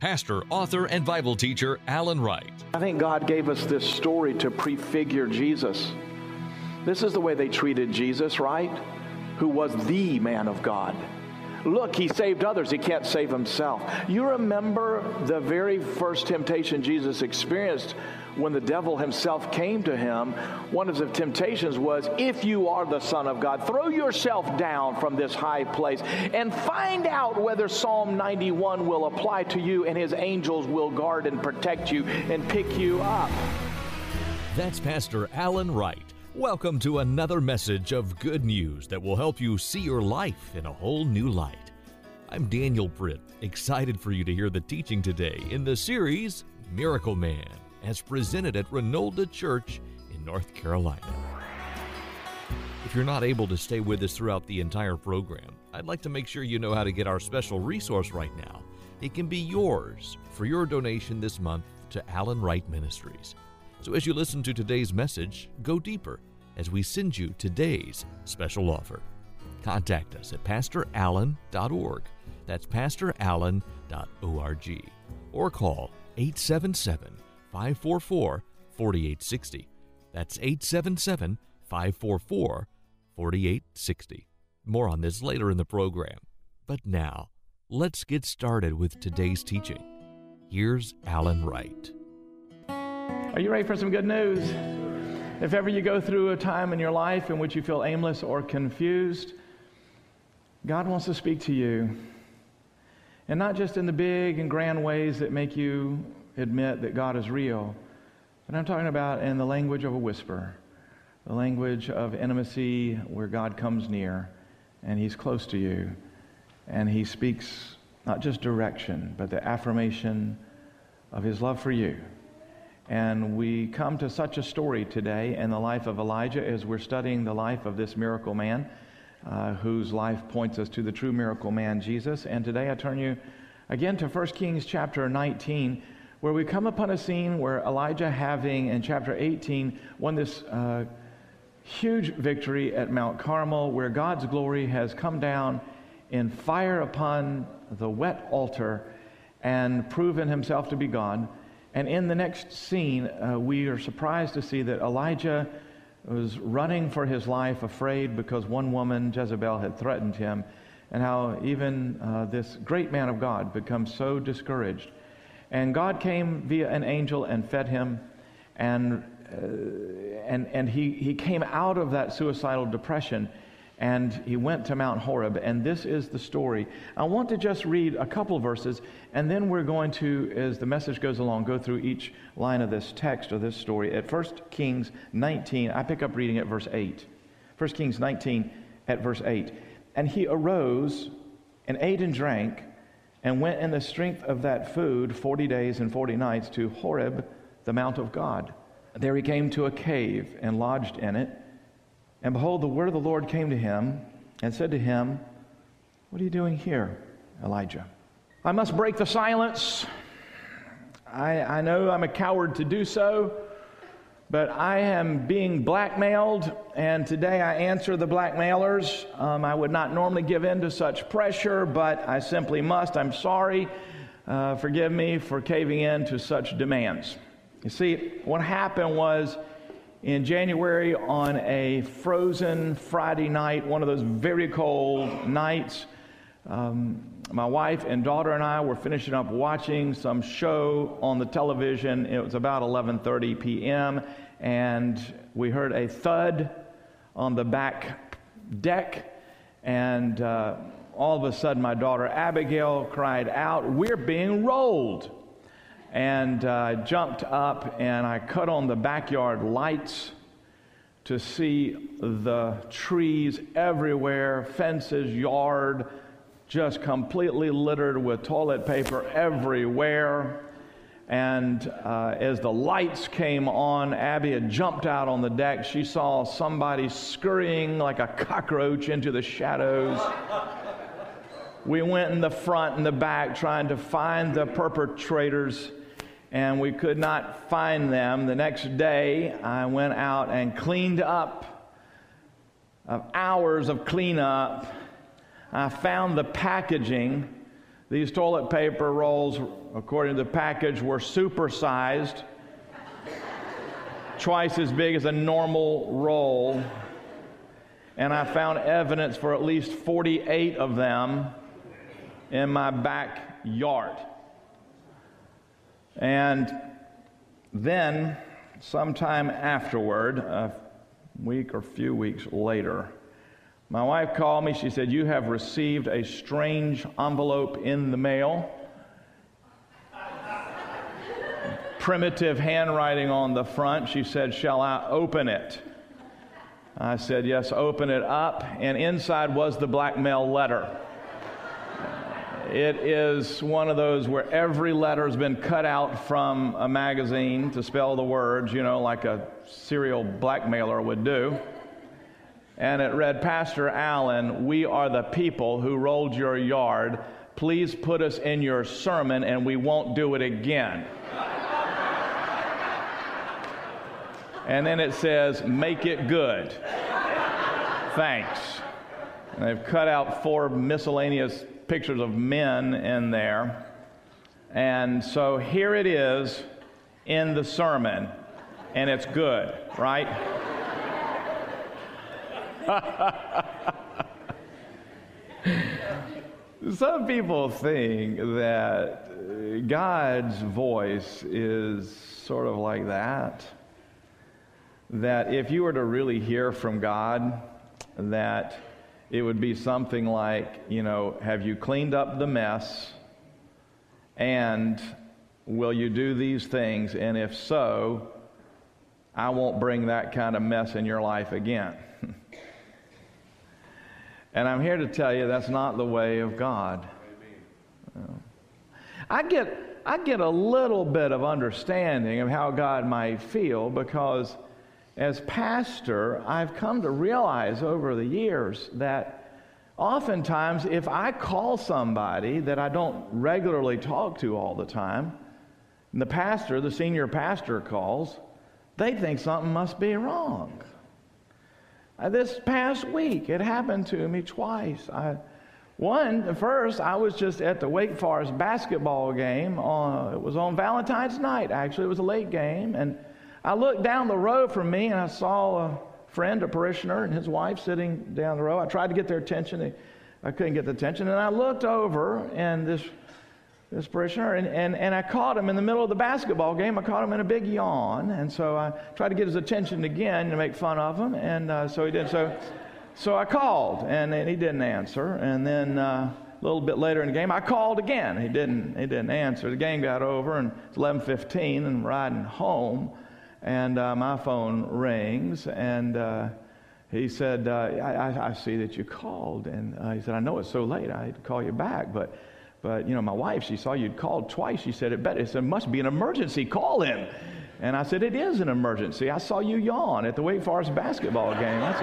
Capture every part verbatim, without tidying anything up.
pastor, author, and Bible teacher Alan Wright. I think God gave us this story to prefigure Jesus. This is the way they treated Jesus, right? Who was the man of God. Look, he saved others. He can't save himself. You remember the very first temptation Jesus experienced when the devil himself came to him. One of the temptations was, if you are the Son of God, throw yourself down from this high place and find out whether Psalm ninety-one will apply to you and his angels will guard and protect you and pick you up. That's Pastor Alan Wright. Welcome to another message of good news that will help you see your life in a whole new light. I'm Daniel Britt, excited for you to hear the teaching today in the series Miracle Man, as presented at Renolda Church in North Carolina. If you're not able to stay with us throughout the entire program, I'd like to make sure you know how to get our special resource right now. It can be yours for your donation this month to Alan Wright Ministries. So as you listen to today's message, go deeper as we send you today's special offer. Contact us at pastor allen dot org. That's pastor allen dot org. Or call eight seven seven, five four four, four eight six zero. That's eight seven seven, five four four, four eight six zero. More on this later in the program. But now, let's get started with today's teaching. Here's Alan Wright. Are you ready for some good news? If ever you go through a time in your life in which you feel aimless or confused, God wants to speak to you. And not just in the big and grand ways that make you admit that God is real, but I'm talking about in the language of a whisper, the language of intimacy where God comes near and He's close to you and He speaks not just direction, but the affirmation of His love for you. And we come to such a story today in the life of Elijah as we're studying the life of this miracle man, uh, whose life points us to the true miracle man, Jesus. And today I turn you again to First Kings chapter nineteen, where we come upon a scene where Elijah, having in chapter eighteen won this uh, huge victory at Mount Carmel, where God's glory has come down in fire upon the wet altar and proven Himself to be God. And in the next scene, uh, we are surprised to see that Elijah was running for his life, afraid because one woman, Jezebel, had threatened him, and how even uh, this great man of God becomes so discouraged. And God came via an angel and fed him, and uh, and and he, he came out of that suicidal depression, and he went to Mount Horeb, and this is the story. I want to just read a couple verses, and then we're going to, as the message goes along, go through each line of this text or this story. At First Kings nineteen, I pick up reading at verse eight. First Kings nineteen at verse eight. And he arose and ate and drank and went in the strength of that food forty days and forty nights to Horeb, the mount of God. There he came to a cave and lodged in it. And behold, the word of the Lord came to him and said to him, "What are you doing here, Elijah?" I must break the silence. I, I know I'm a coward to do so, but I am being blackmailed, and today I answer the blackmailers. Um, I would not normally give in to such pressure, but I simply must. I'm sorry. Uh, forgive me for caving in to such demands. You see, what happened was, in January, on a frozen Friday night, one of those very cold nights, um, my wife and daughter and I were finishing up watching some show on the television. It was about eleven thirty p.m., and we heard a thud on the back deck, and uh, all of a sudden my daughter Abigail cried out, "We're being rolled!" And I uh, jumped up and I cut on the backyard lights to see the trees everywhere, fences, yard, just completely littered with toilet paper everywhere. And uh, as the lights came on, Abby had jumped out on the deck. She saw somebody scurrying like a cockroach into the shadows. We went in the front and the back trying to find the perpetrators, and we could not find them. The next day, I went out and cleaned up. Of hours of cleanup, I found the packaging These toilet paper rolls, according to the package, were supersized, twice as big as a normal roll. And I found evidence for at least forty-eight of them in my backyard. And then, sometime afterward, a week or few weeks later, my wife called me. She said, "You have received a strange envelope in the mail. Primitive handwriting on the front." She said, "Shall I open it?" I said, "Yes, open it up." And inside was the blackmail letter. It is one of those where every letter has been cut out from a magazine to spell the words, you know, like a serial blackmailer would do. And it read, "Pastor Allen, we are the people who rolled your yard. Please put us in your sermon and we won't do it again." And then it says, "Make it good. Thanks." And they've cut out four miscellaneous pictures of men in there. And so here it is in the sermon, and it's good, right? Some people think that God's voice is sort of like that. That if you were to really hear from God, that it would be something like, you know, have you cleaned up the mess? And will you do these things? And if so, I won't bring that kind of mess in your life again. And I'm here to tell you that's not the way of God. Amen. I get, I get a little bit of understanding of how God might feel, because as pastor, I've come to realize over the years that oftentimes if I call somebody that I don't regularly talk to all the time, and the pastor, the senior pastor calls, they think something must be wrong. Uh, this past week, it happened to me twice. I, one, first, I was just at the Wake Forest basketball game. On, it was on Valentine's night, actually. It was a late game, and I looked down the road from me, and I saw a friend, a parishioner, and his wife sitting down the road. I tried to get their attention. I couldn't get the attention. And I looked over, and this this parishioner, and, and, and I caught him in the middle of the basketball game. I caught him in a big yawn. And so I tried to get his attention again to make fun of him. And uh, so he did. So so I called, and, and he didn't answer. And then uh, a little bit later in the game, I called again. He didn't, he didn't answer. The game got over, and it's eleven fifteen, and I'm riding home. And uh, my phone rings, and uh, he said, uh, I, I see that you called. And uh, he said, "I know it's so late, I had to call you back, but, but you know, my wife, she saw you'd called twice. She said, it better, it said, it must be an emergency, call in." And I said, "It is an emergency. I saw you yawn at the Wake Forest basketball game. That's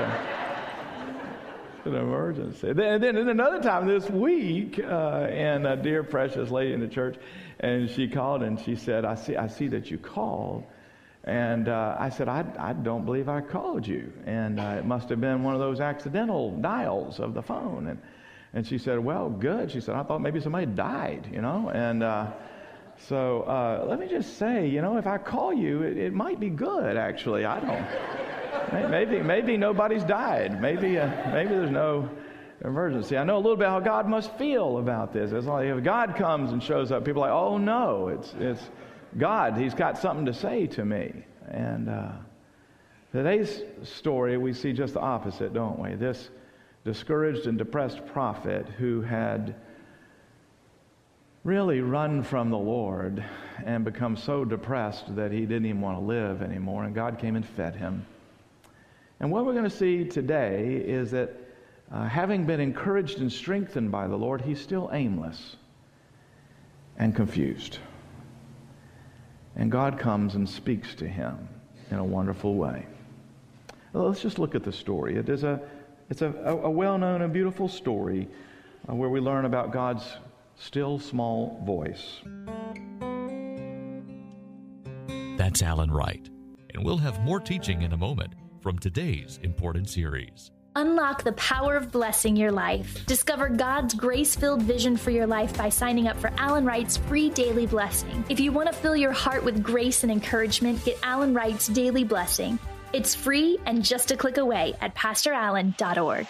a, an emergency." Then, then another time this week, uh, and a dear precious lady in the church, and she called, and she said, I see, I see that you called." And uh, I said, I, I don't believe I called you. And uh, it must have been one of those accidental dials of the phone. And and she said, "Well, good." She said, "I thought maybe somebody died, you know." And uh, so uh, let me just say, you know, if I call you, it, it might be good, actually. I don't. maybe maybe nobody's died. Maybe uh, maybe there's no emergency. I know a little bit how God must feel about this. It's like if God comes and shows up, people are like, "Oh no, it's it's God, he's got something to say to me." And uh, today's story, we see just the opposite, don't we? This discouraged and depressed prophet who had really run from the Lord and become so depressed that he didn't even want to live anymore, and God came and fed him. And what we're going to see today is that uh, having been encouraged and strengthened by the Lord, he's still aimless and confused. And God comes and speaks to him in a wonderful way. Well, let's just look at the story. It is a, it's a, a well-known and beautiful story uh, where we learn about God's still small voice. That's Alan Wright. And we'll have more teaching in a moment from today's important series. Unlock the power of blessing your life. Discover God's grace-filled vision for your life by signing up for Alan Wright's free daily blessing. If you want to fill your heart with grace and encouragement, get Alan Wright's daily blessing. It's free and just a click away at pastor allen dot org.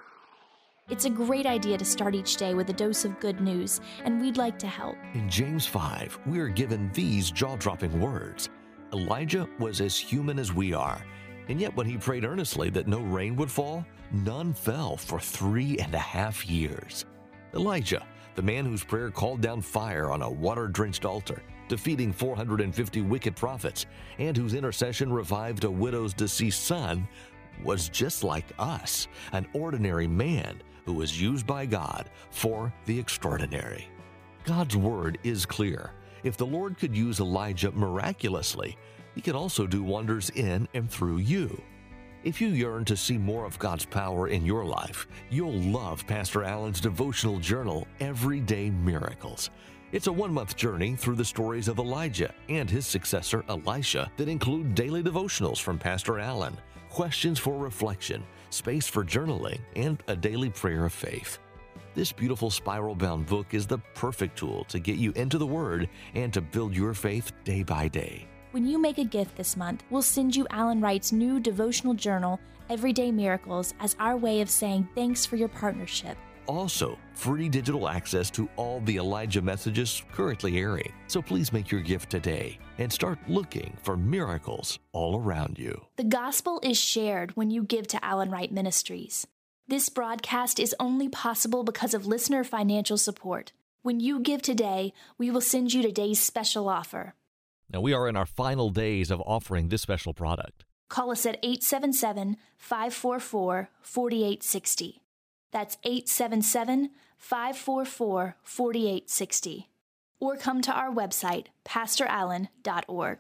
It's a great idea to start each day with a dose of good news, and we'd like to help. In James five, we are given these jaw-dropping words. Elijah was as human as we are, and yet when he prayed earnestly that no rain would fall, none fell for three and a half years. Elijah, the man whose prayer called down fire on a water-drenched altar, defeating four hundred fifty wicked prophets, and whose intercession revived a widow's deceased son, was just like us, an ordinary man who was used by God for the extraordinary. God's word is clear. If the Lord could use Elijah miraculously, He can also do wonders in and through you. If you yearn to see more of God's power in your life, you'll love Pastor Allen's devotional journal, Everyday Miracles. It's a one-month journey through the stories of Elijah and his successor, Elisha, that include daily devotionals from Pastor Allen, questions for reflection, space for journaling, and a daily prayer of faith. This beautiful spiral-bound book is the perfect tool to get you into the Word and to build your faith day by day. When you make a gift this month, we'll send you Alan Wright's new devotional journal, Everyday Miracles, as our way of saying thanks for your partnership. Also, free digital access to all the Elijah messages currently airing. So please make your gift today and start looking for miracles all around you. The gospel is shared when you give to Alan Wright Ministries. This broadcast is only possible because of listener financial support. When you give today, we will send you today's special offer. Now, we are in our final days of offering this special product. Call us at eight seven seven, five four four, four eight six zero. That's eight seven seven, five four four, four eight six zero. Or come to our website, pastor allen dot org.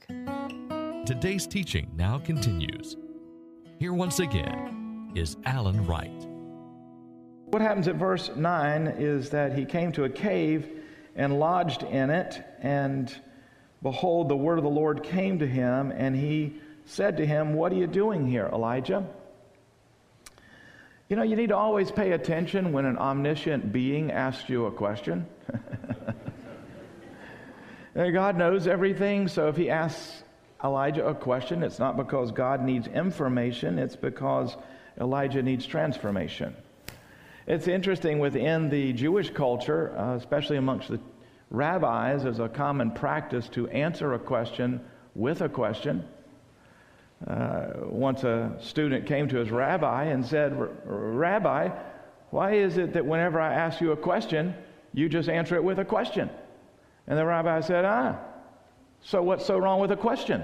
Today's teaching now continues. Here once again is Alan Wright. What happens at verse nine is that he came to a cave and lodged in it, and behold, the word of the Lord came to him, and he said to him, "What are you doing here, Elijah?" You know, you need to always pay attention when an omniscient being asks you a question. God knows everything, so if he asks Elijah a question, it's not because God needs information, it's because Elijah needs transformation. It's interesting within the Jewish culture, uh, especially amongst the rabbis, there's a common practice to answer a question with a question. Uh, once a student came to his rabbi and said, "Rabbi, why is it that whenever I ask you a question, you just answer it with a question?" And the rabbi said, ah, so what's so wrong with a question?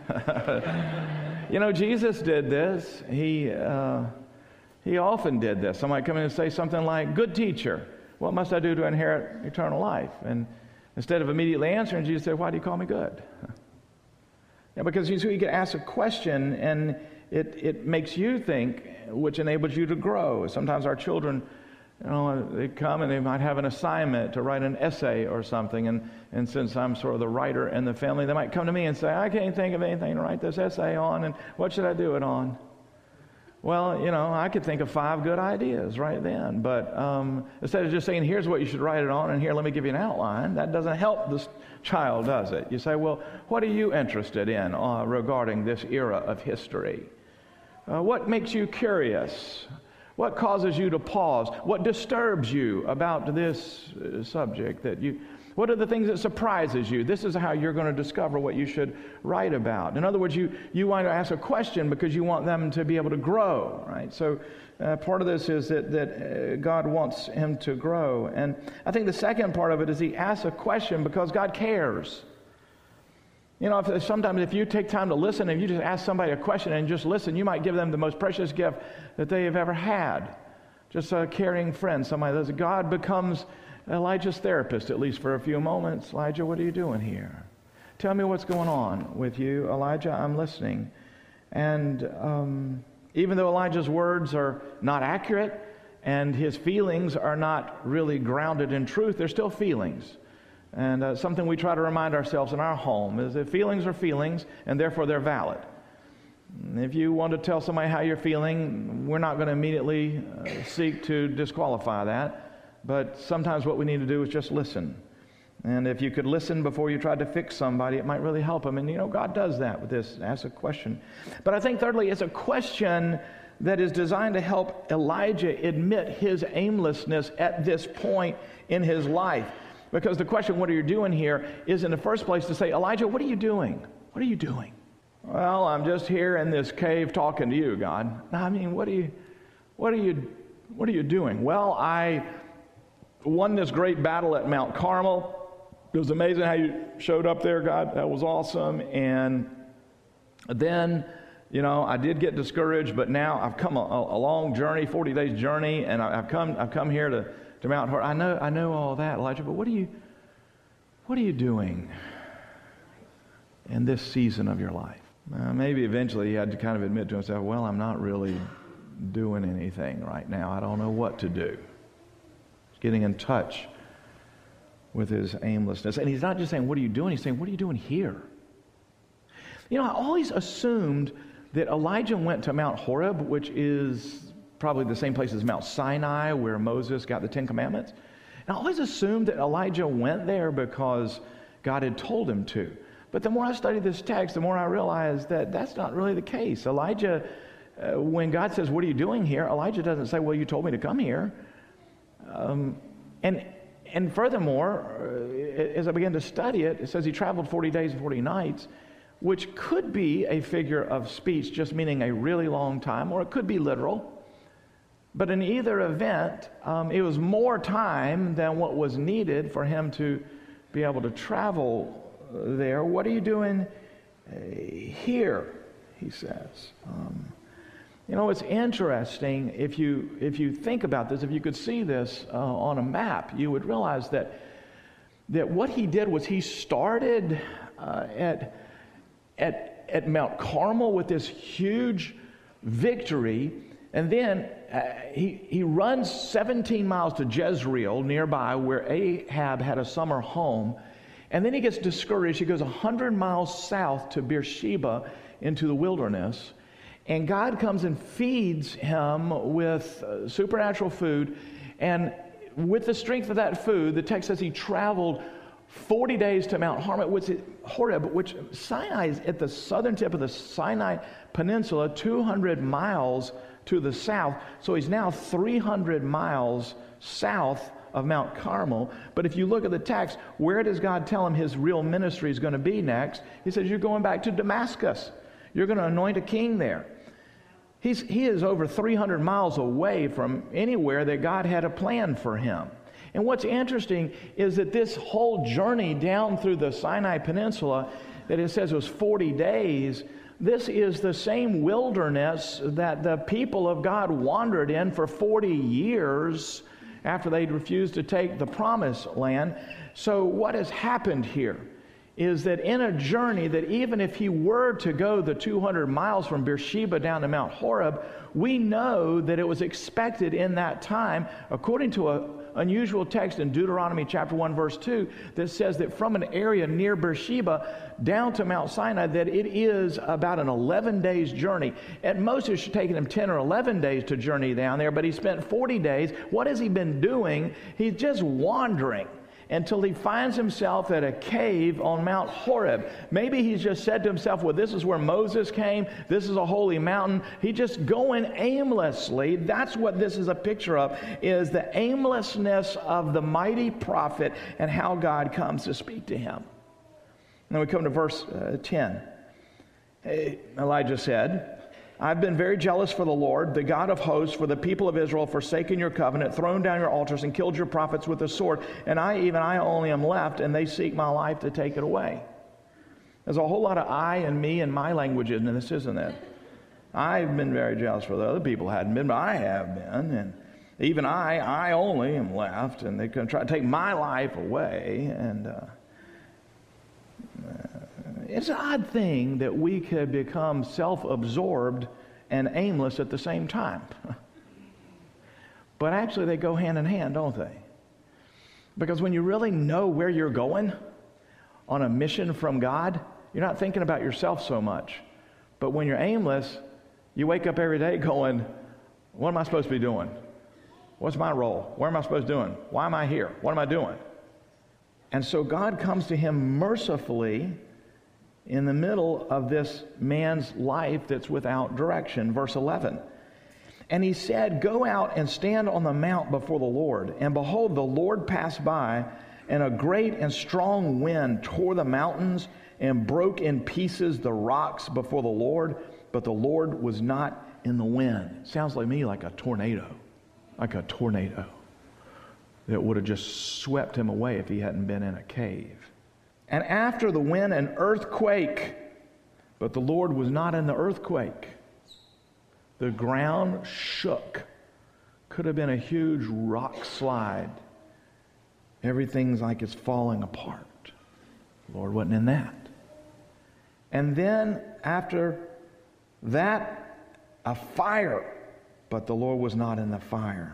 You know, Jesus did this. He, uh, he often did this. Somebody come in and say something like, "Good teacher, what must I do to inherit eternal life?" And instead of immediately answering, Jesus said, "Why do you call me good?" Yeah, because you see, you can ask a question and it, it makes you think, which enables you to grow. Sometimes our children, you know, they come and they might have an assignment to write an essay or something, and, and since I'm sort of the writer in the family, they might come to me and say, "I can't think of anything to write this essay on, and what should I do it on?" Well, you know, I could think of five good ideas right then, but um, instead of just saying, "Here's what you should write it on, and here, let me give you an outline," that doesn't help this child, does it? You say, "Well, what are you interested in uh, regarding this era of history? Uh, what makes you curious? What causes you to pause? What disturbs you about this uh, subject that you... What are the things that surprises you?" This is how you're going to discover what you should write about. In other words, you, you want to ask a question because you want them to be able to grow, right? So uh, part of this is that, that uh, God wants him to grow. And I think the second part of it is he asks a question because God cares. You know, if, sometimes if you take time to listen and you just ask somebody a question and just listen, you might give them the most precious gift that they have ever had. Just a caring friend, somebody that God becomes Elijah's therapist, at least for a few moments. "Elijah, what are you doing here? Tell me what's going on with you. Elijah, I'm listening." And um, even though Elijah's words are not accurate and his feelings are not really grounded in truth, they're still feelings. And uh, something we try to remind ourselves in our home is that feelings are feelings, and therefore they're valid. If you want to tell somebody how you're feeling, we're not going to immediately uh, seek to disqualify that. But sometimes what we need to do is just listen. And if you could listen before you tried to fix somebody, it might really help them. And you know, God does that with this. Ask a question. But I think thirdly, it's a question that is designed to help Elijah admit his aimlessness at this point in his life. Because the question, what are you doing here, is in the first place to say, Elijah, what are you doing? What are you doing? Well, I'm just here in this cave talking to you, God. I mean, what are you, what are you, what are you doing? Well, I won this great battle at Mount Carmel. It was amazing how you showed up there, God. That was awesome. And then, you know, I did get discouraged, but now I've come a, a long journey, forty days journey, and I, I've come, I've come here to, to Mount Horeb. I know, I know all that, Elijah. But what are you, what are you doing in this season of your life? Uh, maybe eventually he had to kind of admit to himself, well, I'm not really doing anything right now. I don't know what to do. He's getting in touch with his aimlessness. And he's not just saying, what are you doing? He's saying, what are you doing here? You know, I always assumed that Elijah went to Mount Horeb, which is probably the same place as Mount Sinai, where Moses got the Ten Commandments. And I always assumed that Elijah went there because God had told him to. But the more I studied this text, the more I realized that that's not really the case. Elijah, uh, when God says, what are you doing here? Elijah doesn't say, well, you told me to come here. Um, and and furthermore, uh, as I began to study it, it says he traveled forty days and forty nights, which could be a figure of speech, just meaning a really long time, or it could be literal. But in either event, um, it was more time than what was needed for him to be able to travel there. What are you doing uh, here? He says. Um, you know, it's interesting if you if you think about this. If you could see this uh, on a map, you would realize that that what he did was he started uh, at at at Mount Carmel with this huge victory, and then uh, he he runs seventeen miles to Jezreel nearby, where Ahab had a summer home. And then he gets discouraged. He goes one hundred miles south to Beersheba into the wilderness. And God comes and feeds him with uh, supernatural food. And with the strength of that food, the text says he traveled forty days to Mount Horeb, which Sinai is at the southern tip of the Sinai Peninsula, two hundred miles to the south. So he's now three hundred miles south of Mount Carmel. But if you look at the text, where does God tell him his real ministry is going to be next? He says, you're going back to Damascus. You're going to anoint a king there. He's, he is over three hundred miles away from anywhere that God had a plan for him. And what's interesting is that this whole journey down through the Sinai Peninsula, that it says was forty days, this is the same wilderness that the people of God wandered in for forty years after they'd refused to take the promised land. So what has happened here is that in a journey that even if he were to go the two hundred miles from Beersheba down to Mount Horeb, we know that it was expected in that time, according to a unusual text in Deuteronomy chapter one verse two, that says that from an area near Beersheba down to Mount Sinai, that it is about an eleven days journey. At most it should have taken him ten or eleven days to journey down there, but he spent forty days. What has he been doing? He's just wandering until he finds himself at a cave on Mount Horeb. Maybe he's just said to himself, well, this is where Moses came. This is a holy mountain. He's just going aimlessly. That's what this is a picture of, is the aimlessness of the mighty prophet and how God comes to speak to him. And then we come to verse uh, ten. Elijah said, I've been very jealous for the Lord, the God of hosts, for the people of Israel, forsaken your covenant, thrown down your altars, and killed your prophets with the sword. And I, even I only am left, and they seek my life to take it away. There's a whole lot of I and me and my language in this, isn't it? I've been very jealous for the other people hadn't been, but I have been. And even I, I only am left, and they're going to try to take my life away. And uh, it's an odd thing that we could become self-absorbed and aimless at the same time. But actually they go hand in hand, don't they? Because when you really know where you're going on a mission from God, you're not thinking about yourself so much, But when you're aimless, you wake up every day going, what am I supposed to be doing? What's my role? What am I supposed to be doing? Why am I here? What am I doing? And so God comes to him mercifully in the middle of this man's life that's without direction. Verse eleven. And he said, go out and stand on the mount before the Lord. And behold, the Lord passed by, and a great and strong wind tore the mountains and broke in pieces the rocks before the Lord. But the Lord was not in the wind. Sounds like me like a tornado. Like a tornado that would have just swept him away if he hadn't been in a cave. And after the wind, an earthquake. But the Lord was not in the earthquake. The ground shook. Could have been a huge rock slide. Everything's like it's falling apart. The Lord wasn't in that. And then after that, a fire. But the Lord was not in the fire.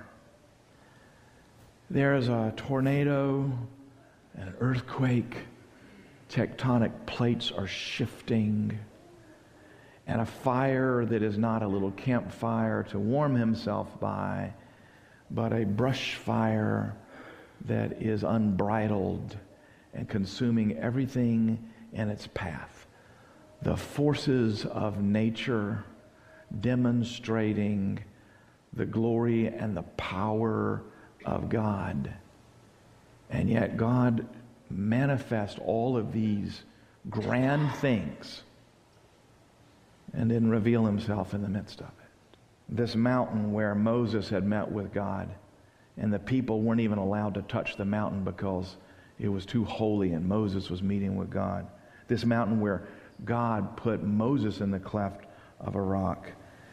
There is a tornado, an earthquake. Tectonic plates are shifting. And a fire that is not a little campfire to warm himself by, but a brush fire that is unbridled and consuming everything in its path. The forces of nature demonstrating the glory and the power of God. And yet God manifests all of these grand things and didn't reveal himself in the midst of it. This mountain where Moses had met with God, and the people weren't even allowed to touch the mountain because it was too holy and Moses was meeting with God. This mountain where God put Moses in the cleft of a rock,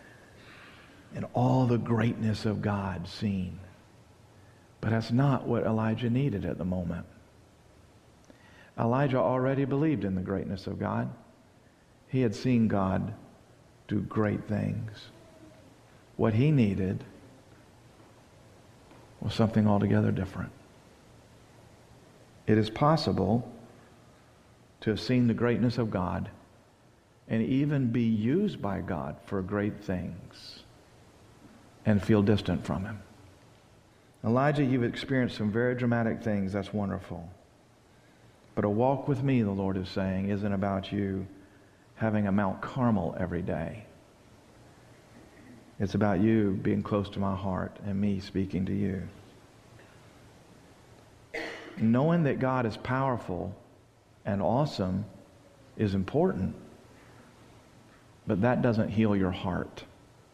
and all the greatness of God seen. But that's not what Elijah needed at the moment. Elijah already believed in the greatness of God. He had seen God do great things. What he needed was something altogether different. It is possible to have seen the greatness of God and even be used by God for great things and feel distant from him. Elijah, you've experienced some very dramatic things. That's wonderful. But a walk with me, the Lord is saying, isn't about you having a Mount Carmel every day. It's about you being close to my heart and me speaking to you. Knowing that God is powerful and awesome is important, but that doesn't heal your heart.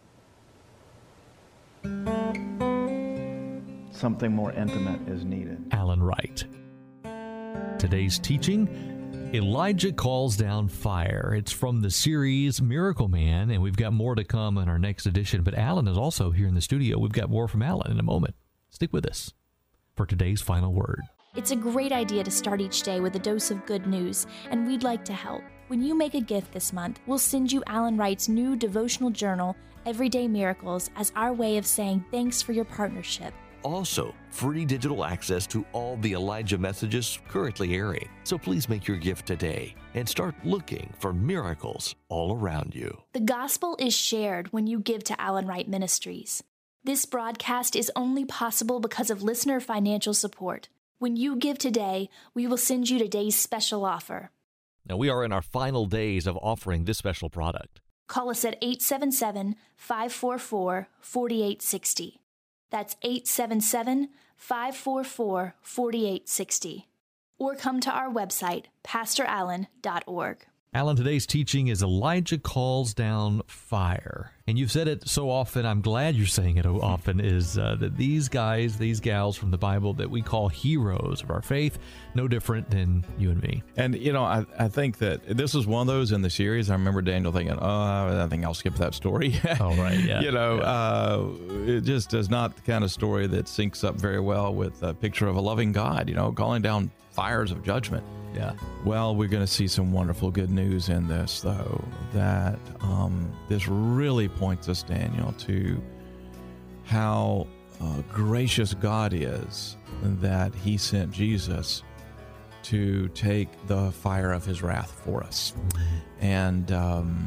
Something more intimate is needed. Alan Wright. Today's teaching, Elijah calls down fire. It's from the series Miracle Man, and we've got more to come in our next edition. But Alan is also here in the studio. We've got more from Alan in a moment. Stick with us for today's final word. It's a great idea to start each day with a dose of good news, and we'd like to help. When you make a gift this month, we'll send you Alan Wright's new devotional journal, Everyday Miracles, as our way of saying thanks for your partnership. Also, free digital access to all the Elijah messages currently airing. So please make your gift today and start looking for miracles all around you. The gospel is shared when you give to Alan Wright Ministries. This broadcast is only possible because of listener financial support. When you give today, we will send you today's special offer. Now, we are in our final days of offering this special product. Call us at eight seven seven, five four four, four eight six zero. That's eight seven seven, five four four, four eight six zero. Or come to our website, pastor allen dot org. Alan, today's teaching is Elijah calls down fire. And you've said it so often, I'm glad you're saying it so often, is uh, that these guys, these gals from the Bible that we call heroes of our faith, no different than you and me. And, you know, I, I think that this is one of those in the series. I remember Daniel thinking, oh, I think I'll skip that story. Oh, right, yeah. you know, yeah. Uh, it just is not the kind of story that syncs up very well with a picture of a loving God, you know, calling down fires of judgment. Yeah. Well, we're going to see some wonderful good news in this, though, that um, this really points us, Daniel, to how uh, gracious God is that he sent Jesus to take the fire of his wrath for us. And um,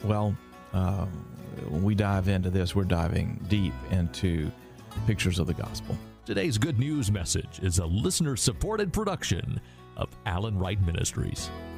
Well, uh, when we dive into this, we're diving deep into pictures of the gospel. Today's Good News message is a listener-supported production of Alan Wright Ministries.